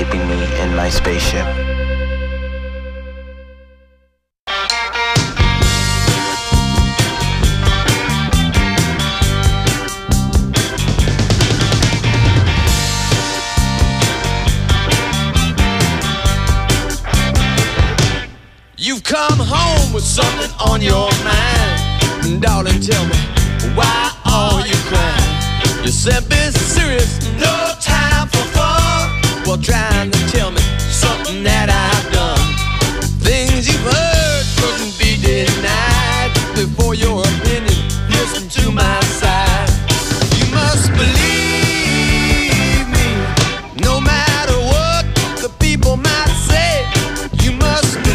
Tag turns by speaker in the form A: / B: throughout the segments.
A: keeping me in my spaceship.
B: You've come home with something on your mind. Darling, tell me, why are you crying? You said be serious, no time for fun. Well, trying to tell me something that I've done. Things you've heard couldn't be denied. Before your opinion, listen to my side. You must believe me, no matter what the people might say. You must believe.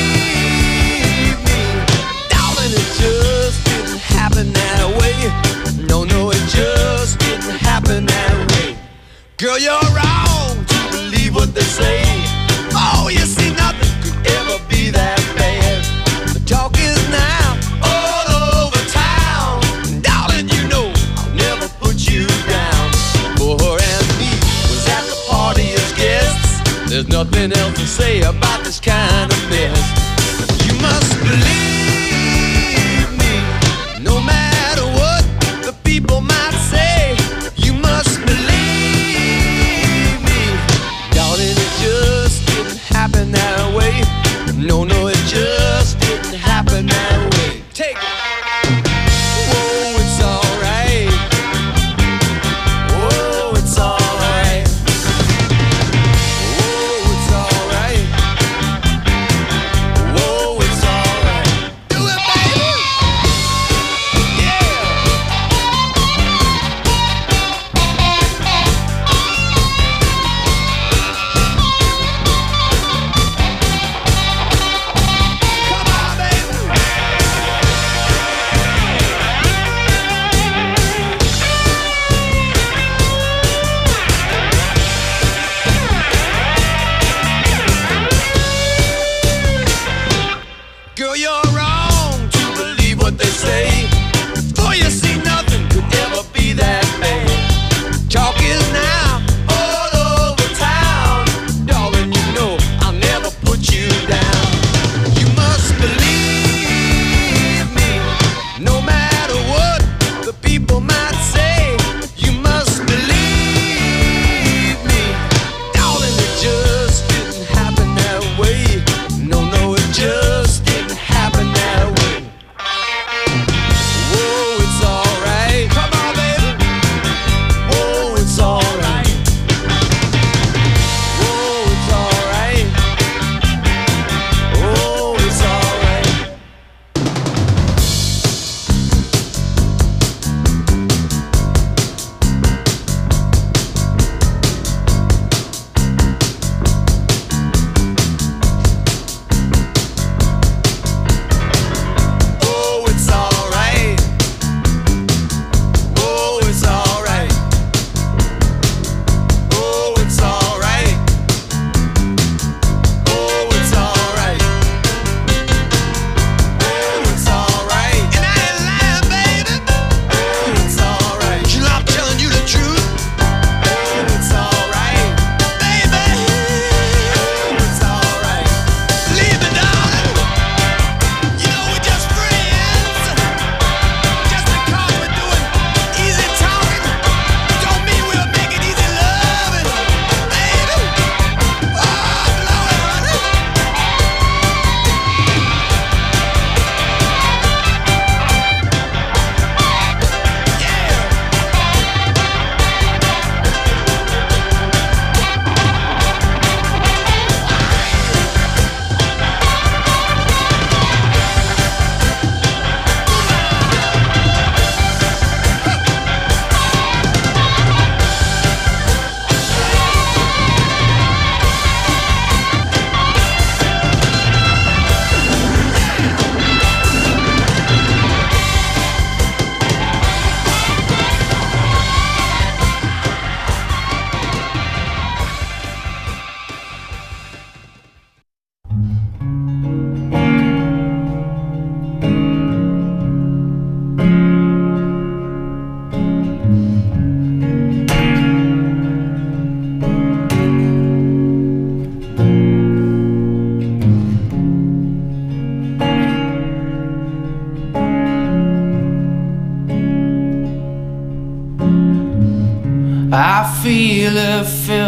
B: Girl, you're wrong to believe what they say. Oh, you see, nothing could ever be that bad. The talk is now all over town. Darling, you know I'll never put you down. For her and me was at the party as guests. There's nothing else to say about this kind of mess. You must believe me, no matter what the people might say. You must believe. Happen that way. No, no, it just didn't happen that way. Take it. Whoa, it's alright. Whoa, it's alright. Whoa, it's alright. Whoa, it's alright.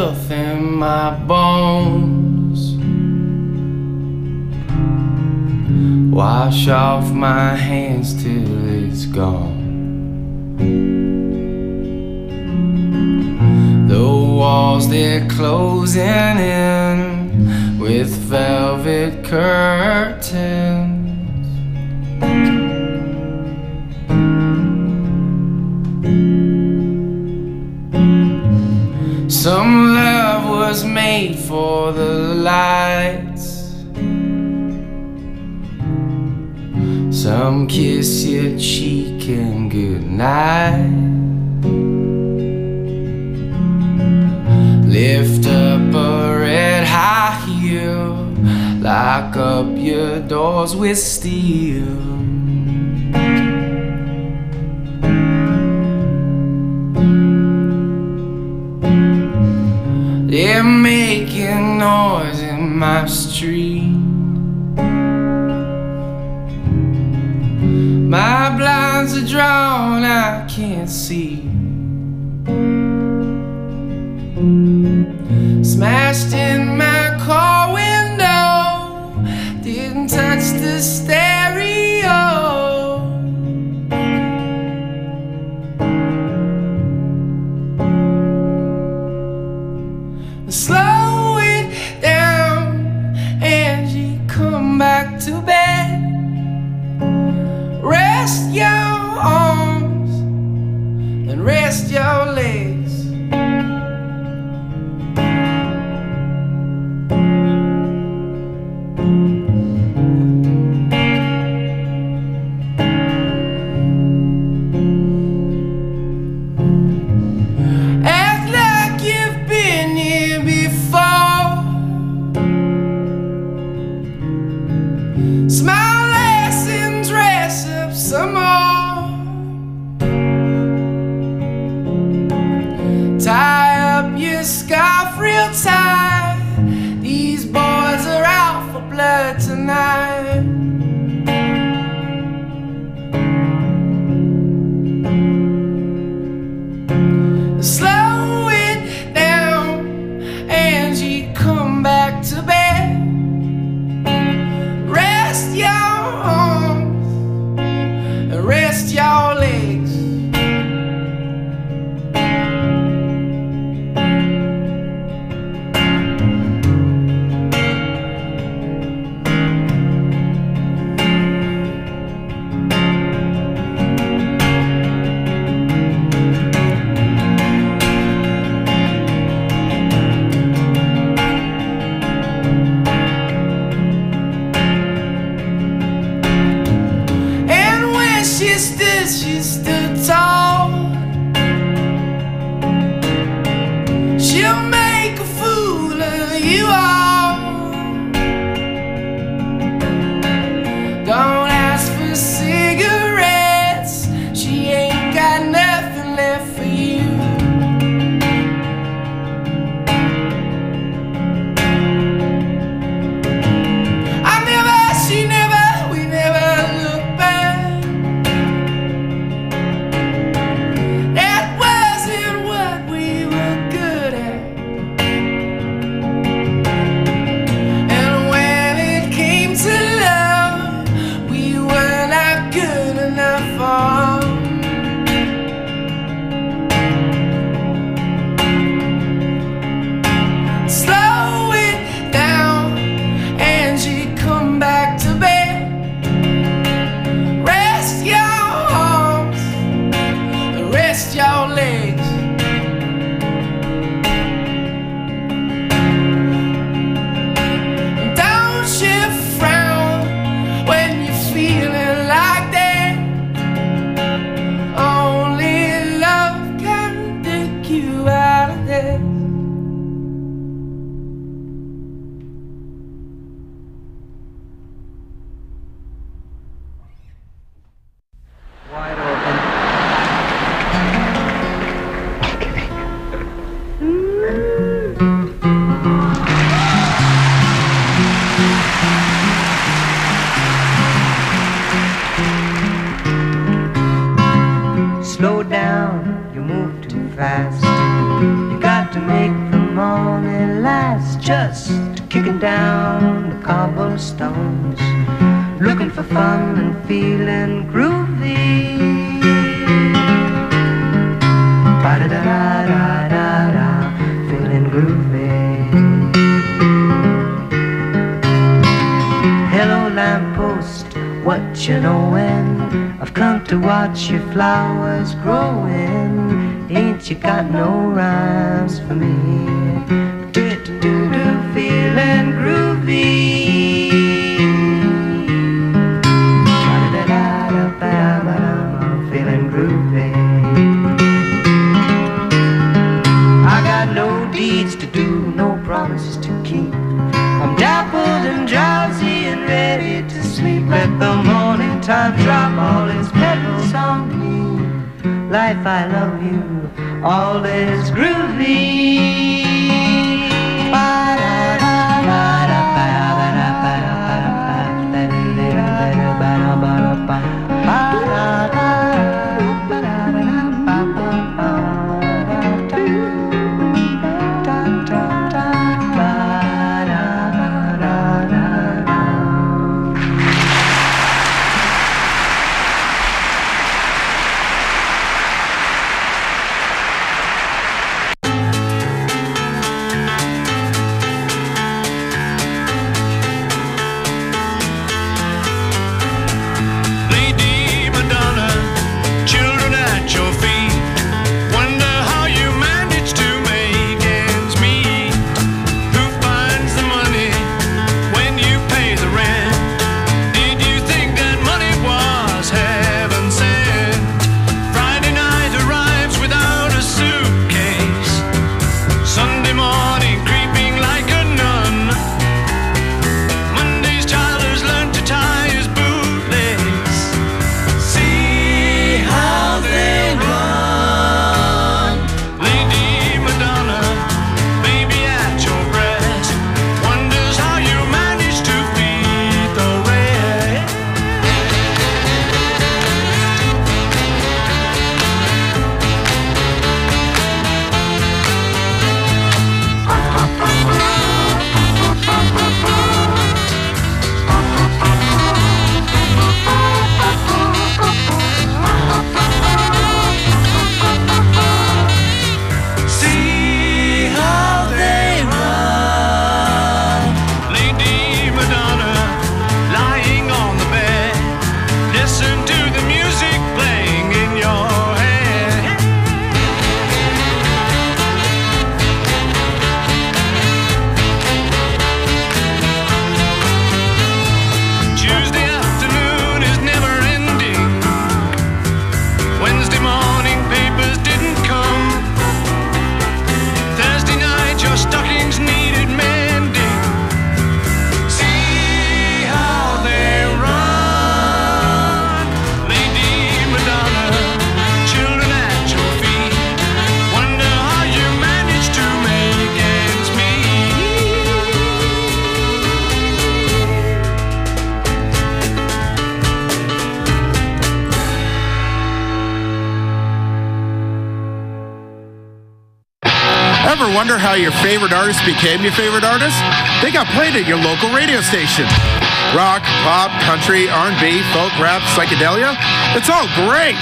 A: filth in my bones. Wash off my hands till it's gone. The walls, they're closing in with velvet curtains. Some love was made for the lights. Some kiss your cheek and goodnight. Lift up a red high heel, lock up your doors with steel. They're making noise in my street. My blinds are drawn, I can't see. Smashed in my car window, didn't touch the stereo. Slow it down, Angie, come back to bed. Rest your arms and rest your legs.
C: nights just kicking down the cobblestones, looking for fun and feeling groovy. Ba-da-da-da-da-da, feeling groovy. Hello lamppost, what you knowin'? I've come to watch your flowers growing. Ain't you got no rhymes for me? Do-do-do-do, feeling groovy. Ba-da-da-da-da-ba-da-ba-da, feeling groovy. I got no deeds to do, no promises to keep. I'm dappled and drowsy and ready to sleep. Let the morning time drop all its petals on me. Life, I love you, all is groovy.
D: Ever wonder how your favorite artist became your favorite artist? They got played at your local radio station. Rock, pop, country, R&B, folk, rap, psychedelia. It's all great.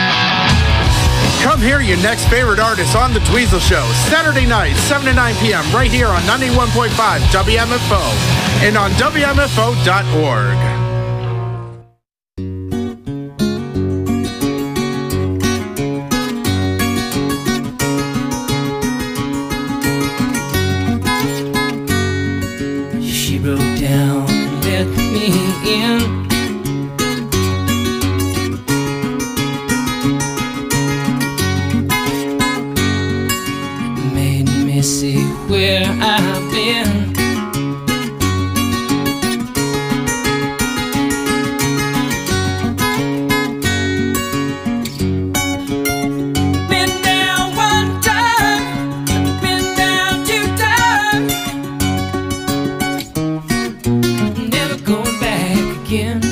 D: Come hear your next favorite artist on The Dweezil Show, Saturday night, 7 to 9 p.m. right here on 91.5 WMFO and on WMFO.org.
A: See where I've been. Been down one time, been down two times, never going back again.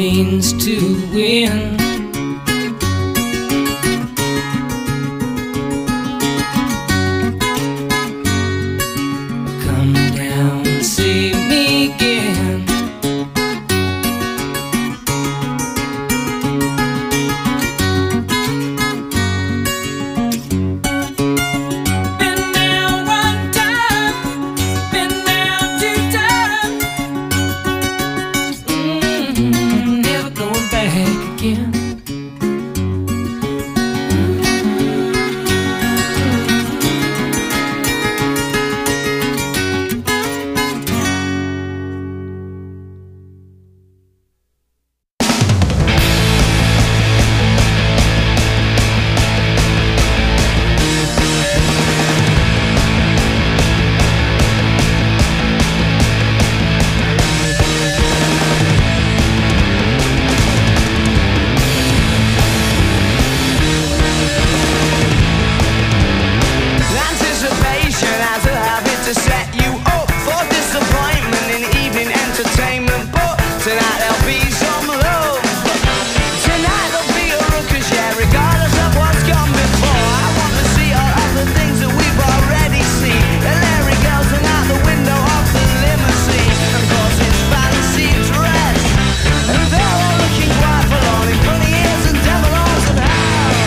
A: means to win. Come down and see me again. Been there one time, been there two times. Never going back again.
C: Anticipation has a habit to set you up for disappointment in evening entertainment. But tonight there'll be some love. Tonight there'll be a ruckus, yeah, regardless of what's gone before. I want to see all of the things that we've already seen. The Larry girls hang out the window of the limousine, and of course it's fancy dress, and they're all looking quite forlorn in bunny ears and devil horns of hell.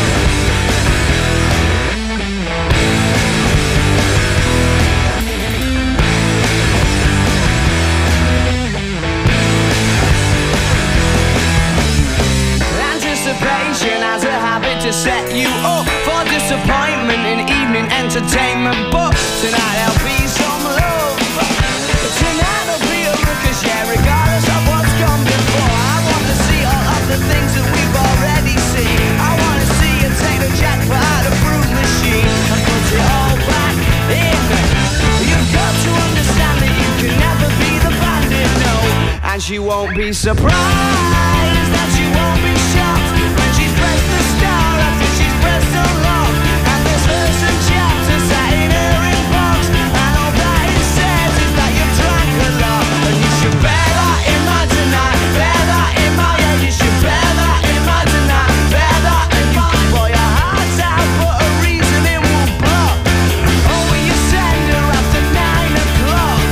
C: Anticipation has a habit to set you up for disappointment in evening entertainment. But tonight there'll be some love. Tonight there'll be a ruckus, yeah, regardless of what's gone before. I want to see all of the things that we've already seen. I want to see you take the jackpot out of fruit machine and put it all back in. You've got to understand that you can never be the bandit, no. And she won't be surprised that she won't be shocked when she's pressed the star after she's pressed unlock. And there's verse and chapter sat in her inbox, and all that it says is that you've drank a lot. And you should bear that in mind tonight, bear that in mind, yeah, you should bear that in mind tonight, bear that in mind. Boy, your heart's out, but a reason it won't block. Oh, will you send her after 9 o'clock?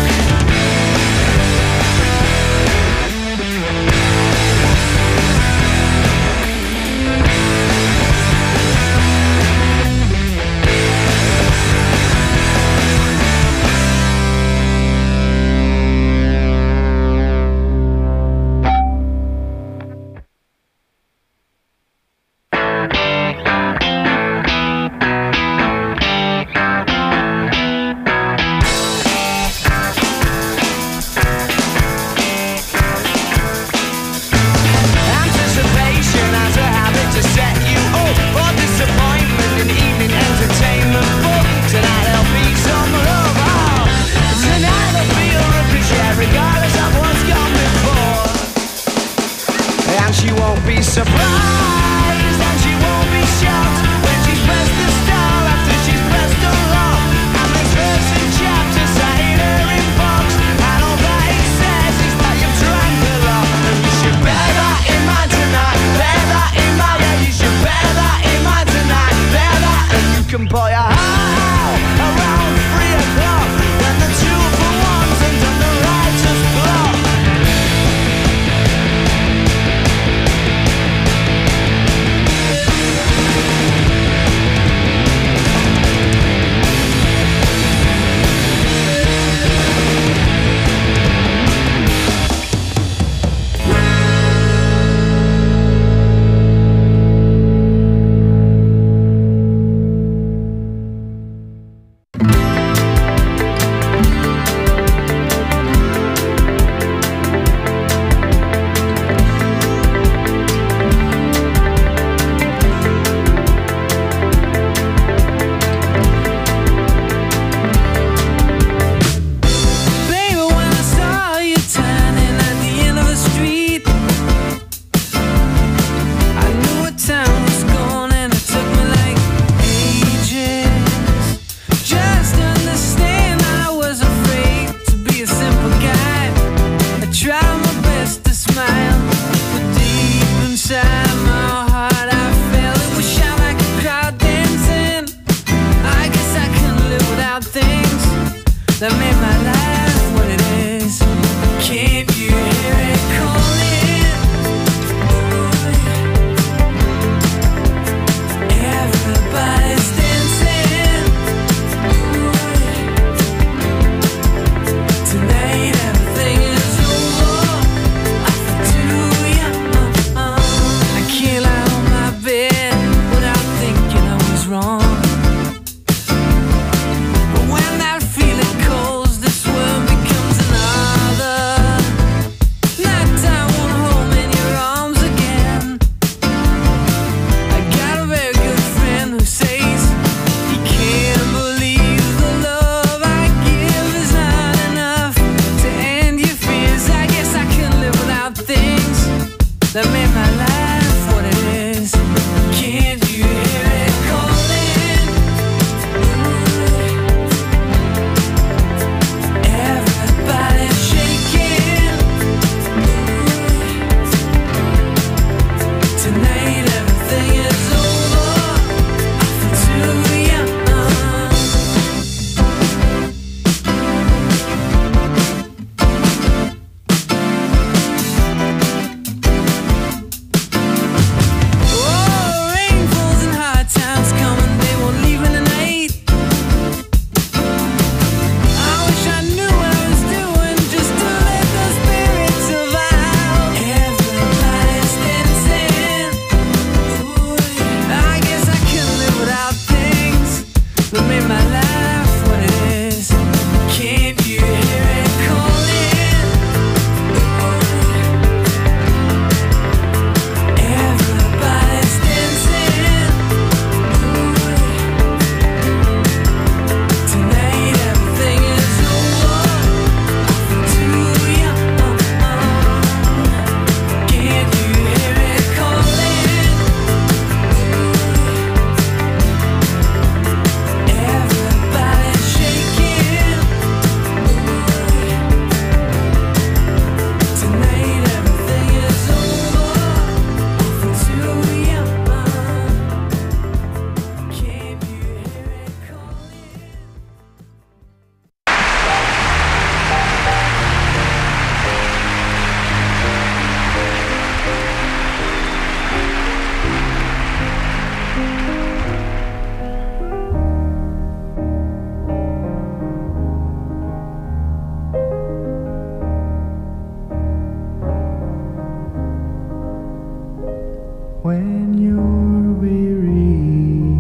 C: when you're weary,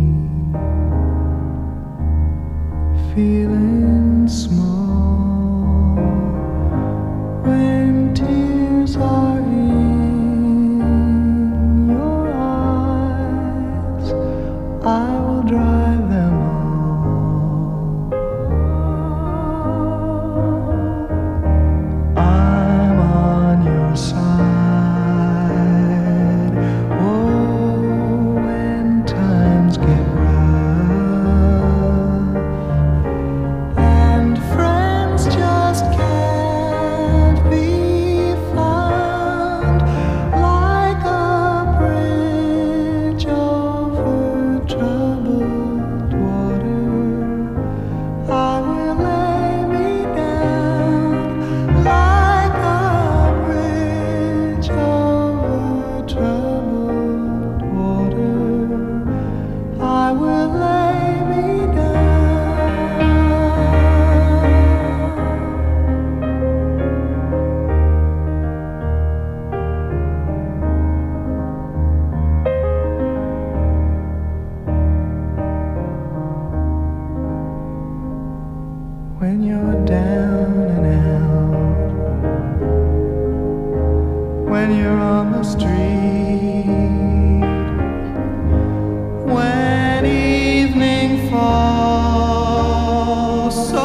C: feeling small, when tears are in your eyes, I will dry them all. I'm on your side. Oh, when times get rough and friends just can't be found, like a bridge over troubled water, I will lay me down. Like a bridge over troubled water, I will lay me down. When you're down and out, when you're on the street, when evening falls so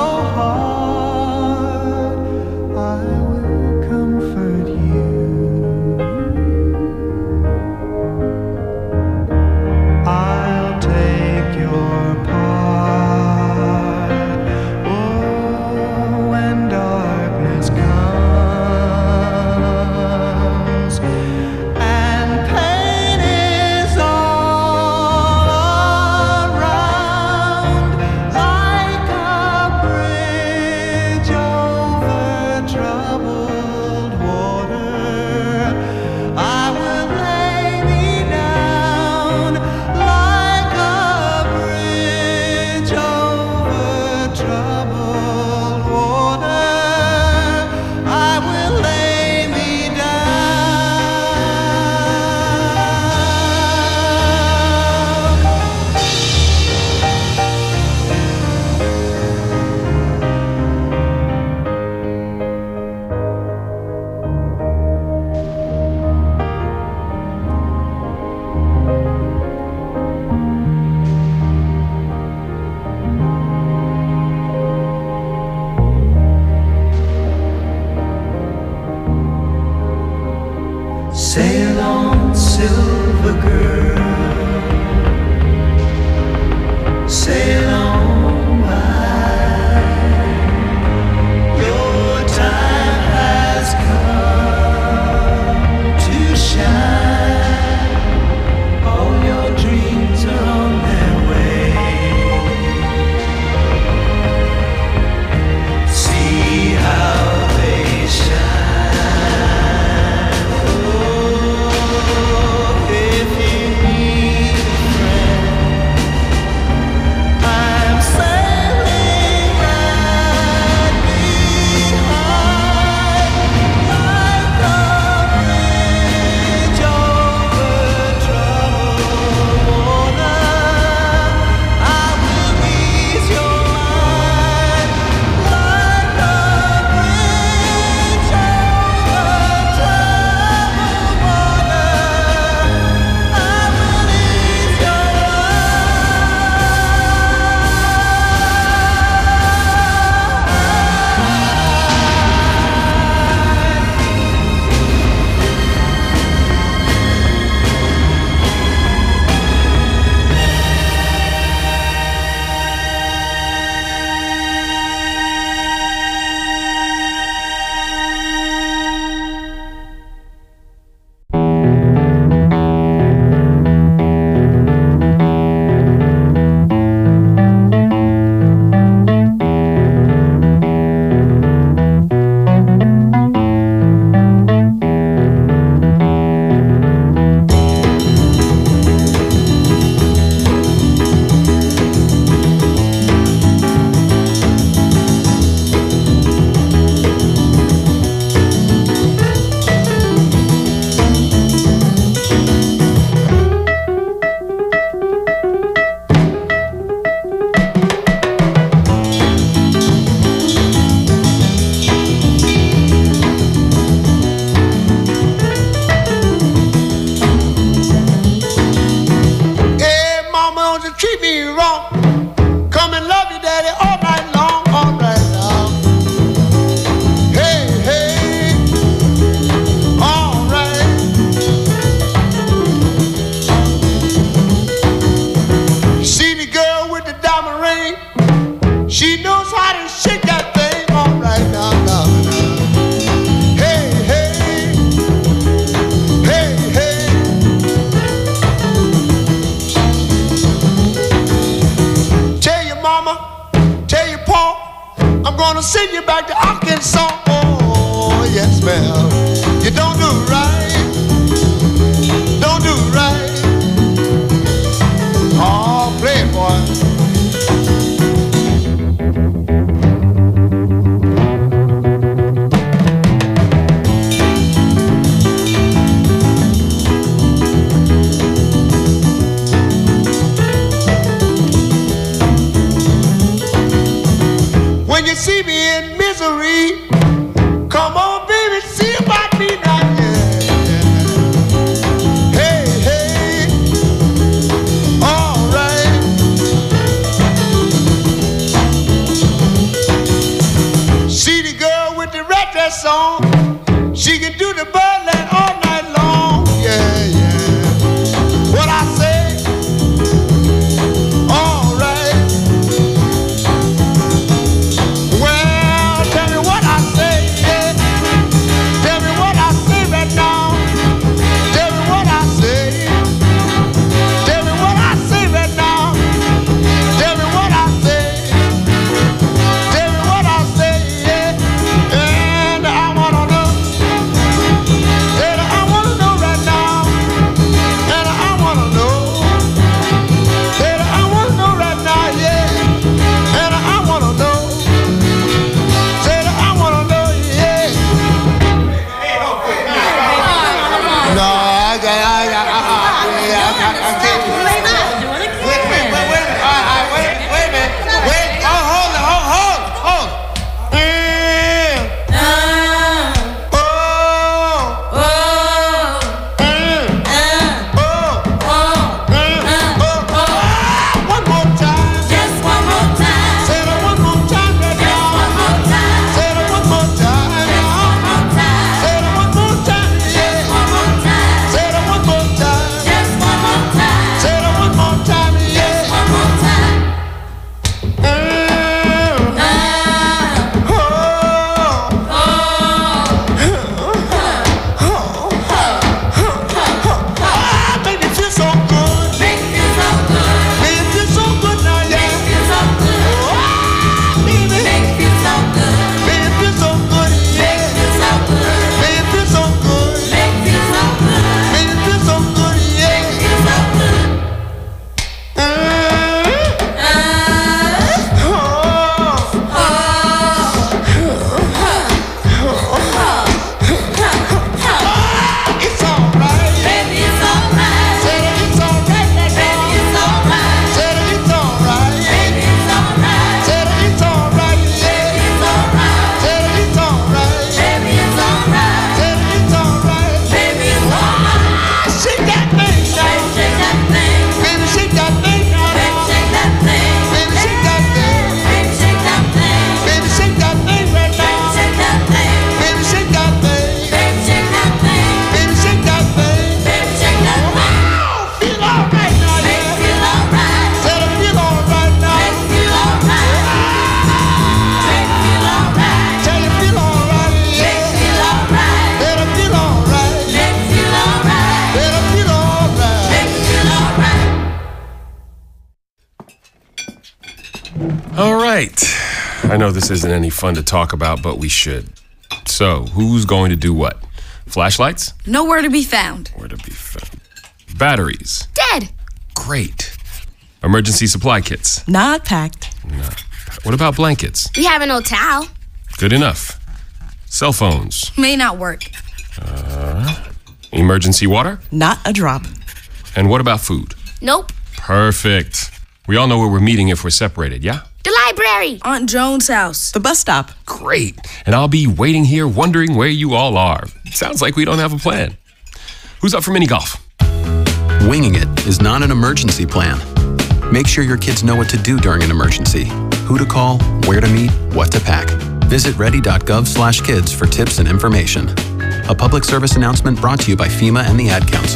C: hard, I will comfort you. I'll take your part. Oh, when darkness comes and pain is all around, like a bridge over troubled water, I will lay me down. Like a bridge over troubled water, I will lay me Sail on, silver girl, sail on by. Your time has come to shine. All your dreams are on their way. See how they shine. Oh, if you need
B: well, you don't do right, don't do right. Oh, playboy. When you see me in misery, come on, baby, see about me now. Yeah. Hey, hey, all right. See the girl with the red dress on, she can do the birdland all night long. Yeah, yeah. What I say? All right. Well, tell me what I say, yeah. Tell me what I say right now. Tell me what I say. Tell me what I say right now. Tell me what I say. Tell me what I say, yeah. And I wanna know. And I wanna know right now. And I wanna know. And I wanna know right now, yeah. And I wanna know. Said I wanna know, yeah. No, I can't. Wait a minute. Wait. Hold. One more time.
E: Just one more time.
B: Said it one more time right now.
E: One more time.
B: Said it one more time now.
E: One more time.
B: Said it one more time, yeah.
E: One more time.
B: Said it one more time.
E: Just one more time.
B: Said it one more time, yeah.
E: One more time.
B: Baby, feel so good.
E: Make you feel so good.
B: Baby, feel so good now, yeah.
E: Make you so good.
B: Baby,
E: Make you so good.
B: baby, feel so good,
E: Make
B: yeah.
E: you so good.
B: Baby, feel so good.
E: Make you so good.
B: Baby, feel so good, yeah.
E: Make you so good.
B: It's alright.
E: Baby, it's alright.
B: Said it, it's alright right
E: Baby,
B: now.
E: it's alright.
B: Said it, it's alright.
E: Baby, it's alright.
B: Said it, it's alright, yeah.
E: It's alright.
B: Said it, it's alright.
E: Baby, it's alright.
B: Said it, it's alright.
E: Baby, it's alright.
B: Shake that thing now.
E: Baby, shake that thing.
B: Baby, shake that thing now.
E: Baby, shake that thing.
B: Baby, shake that thing.
E: Baby, shake that thing.
B: Baby, shake that thing right
E: Baby,
B: now.
E: shake that thing.
B: Baby, shake that thing.
E: Baby, shake that thing.
B: Baby, shake that thing.
E: Baby, shake that thing.
B: Feel alright now,
E: Make
B: yeah.
E: you feel alright.
B: Said it, feel alright now.
E: Make you feel alright. Make you feel alright.
B: Tell you feel alright,
E: Make
B: yeah.
E: you feel alright.
B: Said it, feel alright.
E: Make you feel alright.
B: Said it, feel alright.
E: Make you feel alright.
F: All right. I know this isn't any fun to talk about, but we should. So, who's going to do what? Flashlights?
G: Nowhere to be found.
F: Where to be found? Batteries?
G: Dead.
F: Great. Emergency supply kits?
H: Not packed.
F: What about blankets?
G: We have an old towel.
F: Good enough. Cell phones?
G: May not work.
F: Emergency water?
H: Not a drop.
F: And what about food?
G: Nope.
F: Perfect. We all know where we're meeting if we're separated, yeah?
G: The library. Aunt Joan's house.
H: The bus stop.
F: Great. And I'll be waiting here wondering where you all are. Sounds like we don't have a plan. Who's up for mini golf?
I: Winging it is not an emergency plan. Make sure your kids know what to do during an emergency, who to call, where to meet, what to pack. Visit ready.gov/kids for tips and information. A public service announcement brought to you by FEMA and the Ad Council.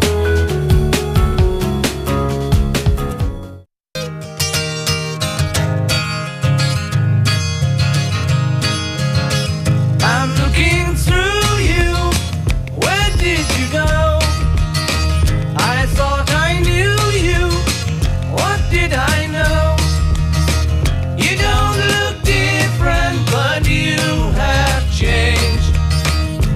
C: I'm looking through you. Where did you go? I thought I knew you. What did I know? You don't look different, but you have changed.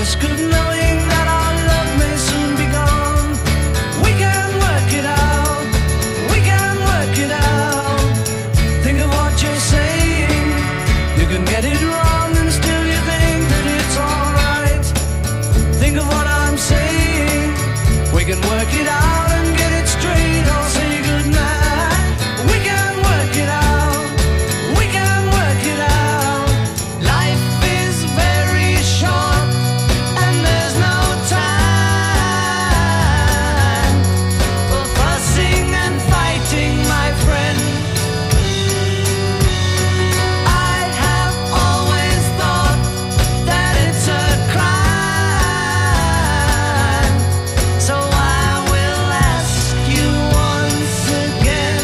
C: risk of knowing that our love may soon be gone. We can work it out, we can work it out. Think of what you're saying. You can get it wrong and still you think that it's alright. Think of what I'm saying. We can work it out and get it straight. I'll say goodnight. We can work it out, we can work it out. Life is very short and there's no time for fussing and fighting, my friend. I have always thought that it's a crime, so I will ask you once again.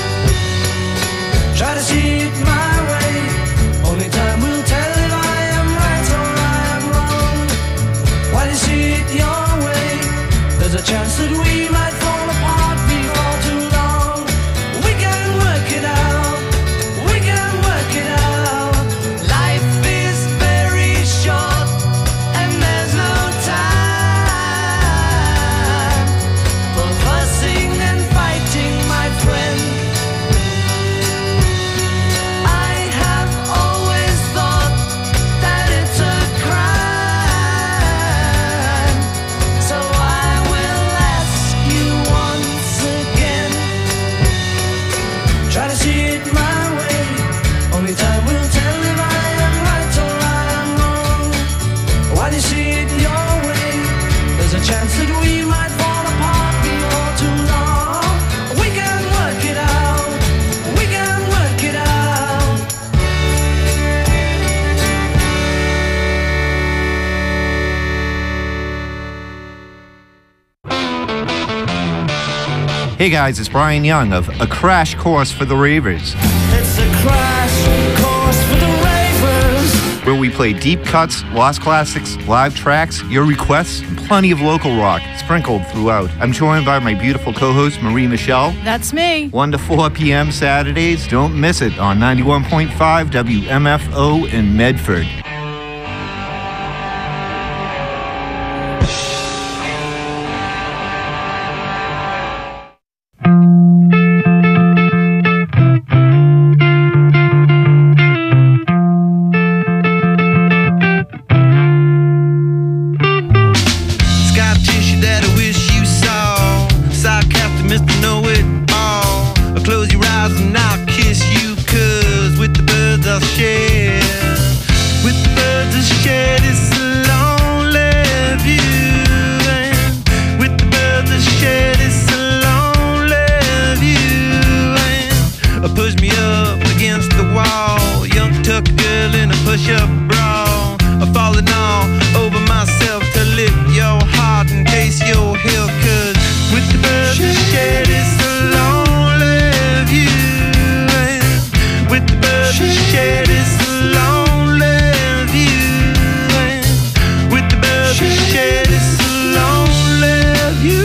C: Try to see it my way. Only time will tell if I am right or I am wrong. Why do you see it your way? There's a chance that we might fall apart before too long. We can work it out, we can work it out. Life is very short and there's no time for fussing and fighting, my friend. I have always thought that it's a crime, so I will ask you once again. Try to see it my way. Only time will tell if I am right or I am wrong. Why do you see it your way? There's a chance that we might fall apart before too long. We can work it out, we can work it out.
H: Hey guys, it's Brian Young of A Crash Course for the Ravers,
C: It's a crash course for the ravers.
H: where we play deep cuts, lost classics, live tracks, your requests, and plenty of local rock sprinkled throughout. I'm joined by my beautiful co-host Marie Michelle.
J: That's me.
H: 1 to 4 p.m. Saturdays. Don't miss it on 91.5 WMFO in Medford.
B: Scar tissue that I wish you saw. Sarcastic Mr. Know-It-All. I'll close your eyes and I'll kiss you, 'cause with the birds I'll share. With the birds I'll share this lonely view. And with the birds I'll share this lonely view. And push me up against the wall. Young tuck girl in a push-up bra. I'm falling all over myself to lift your heart and taste your hill, 'cause with the birds I share this lonely view. And with the birds I share this lonely view. And with the birds I share this lonely view.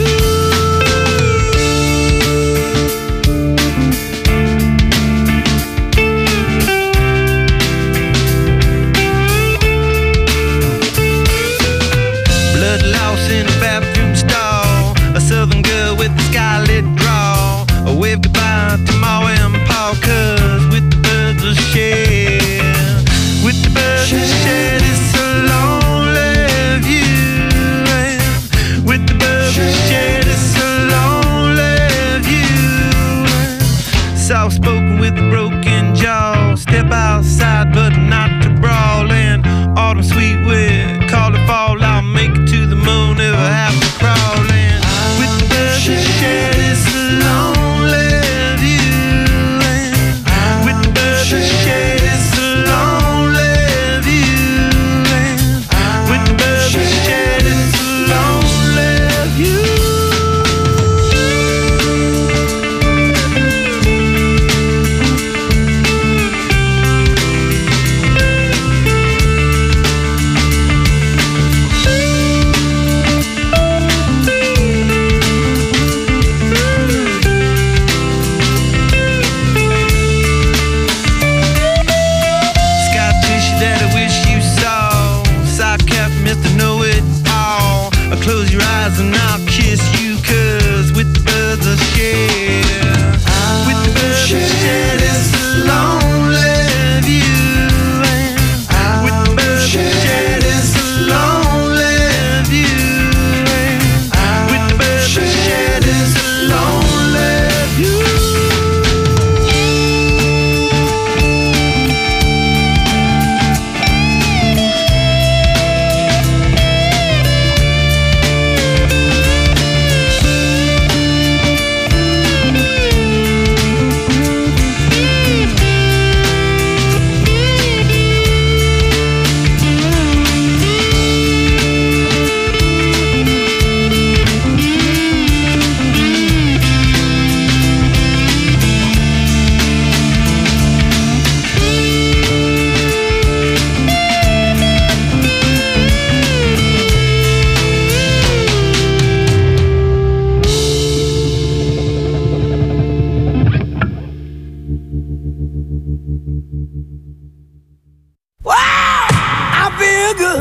C: good.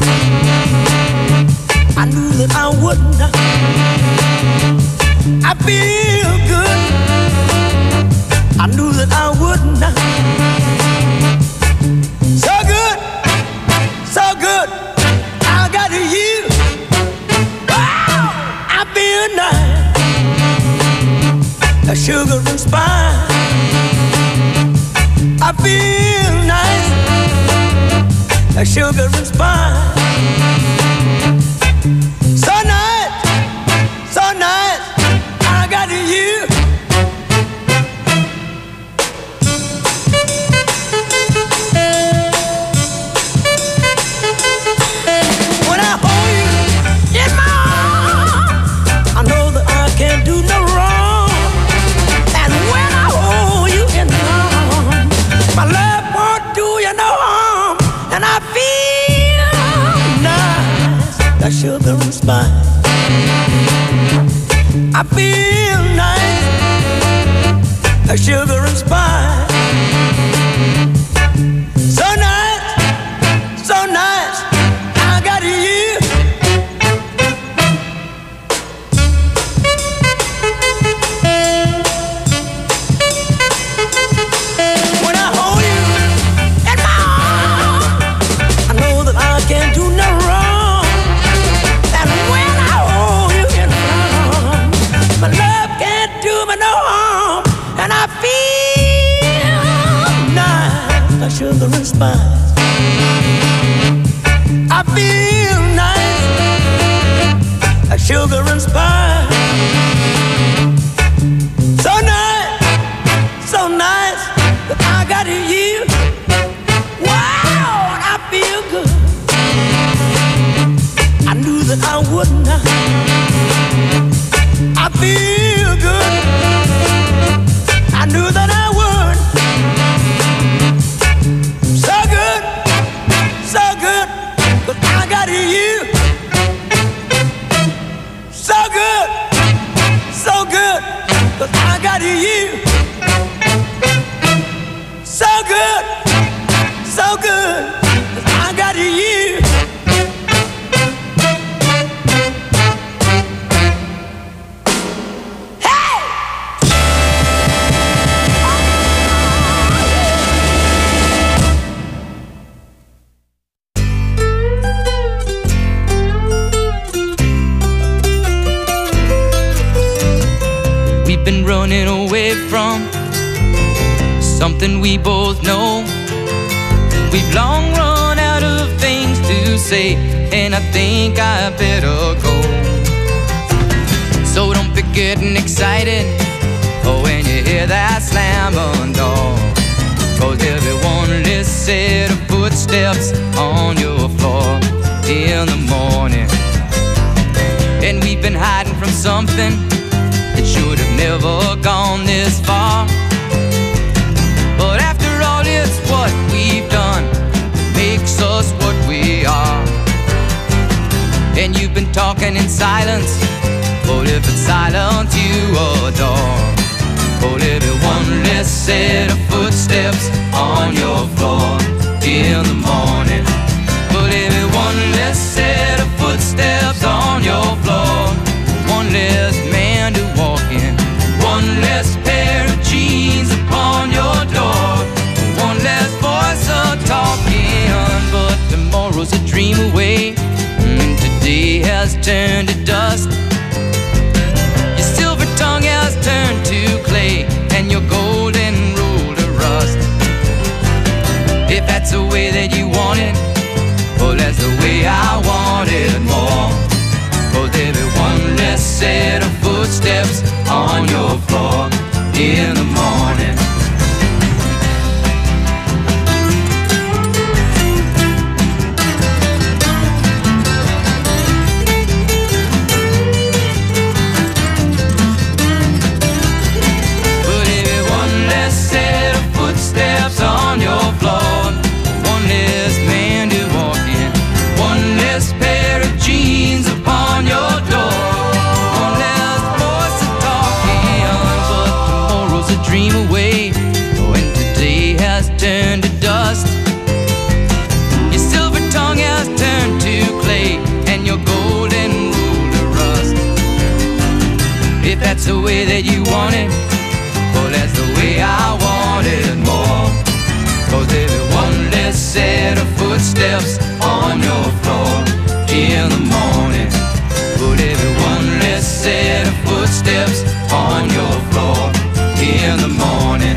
C: I knew that I wouldn't. I feel good. I knew that I wouldn't. So good, so good. I got you. Wow, I feel nice. A sugar and spice. I feel nice. A sugar and spice. So nice, so nice. I got you. When I hold you in my arms, I know that I can't do no wrong. And when I hold you in my arms, my love won't do you no harm. And I feel nice, like sugar and spice. I feel nice, like sugar and spice. So nice, so nice, I got you. When I hold you in my arms, I know that I can't do no wrong. And when I hold you in my arms, my love can't do me no harm. And I feel nice, like sugar and spice. I feel nice, like sugar and spice. So nice, so nice, that I got you. Wow, I feel good. I knew that I wouldn't. I feel good. I knew that I would. So good, so good, but I got you. So good, so good, but I got you. So good, so good, but I got you.
J: We've been running away from something we both know. We've long run out of things to say, and I think I better go. So don't be getting excited when you hear that slam on door, 'cause there'll be one less set of footsteps on your floor in the morning. And we've been hiding from something that should have never gone this far. But after all, it's what we've done that makes us what we are. And you've been talking in silence, but if it's silence you adore, well, there'll be one less set of footsteps on your floor in the morning. Well, there'll be one less set of footsteps on your floor, one less man to walk in, one less pair of jeans upon your door, one less voice a-talking. But tomorrow's a dream away, and today has turned to dust. Your silver tongue has turned to clay, and your golden rule to rust. If that's the way that you want it, well, that's the way I want it more. 'Cause there'll be one less set of footsteps on your floor in the morning. But there'll be one less set of footsteps on your floor, one less man to walk in, one less pair of jeans upon your door, one less voice to talk in. But tomorrow's a dream away, way that you want it. Oh, that's the way I want it more. 'Cause there'll be one less set of footsteps on your floor in the morning. Oh, there'll be one less set of footsteps on your floor in the morning.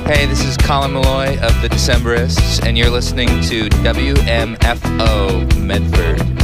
K: Hey, this is Colin Malloy of the Decemberists, and you're listening to WMFO Medford.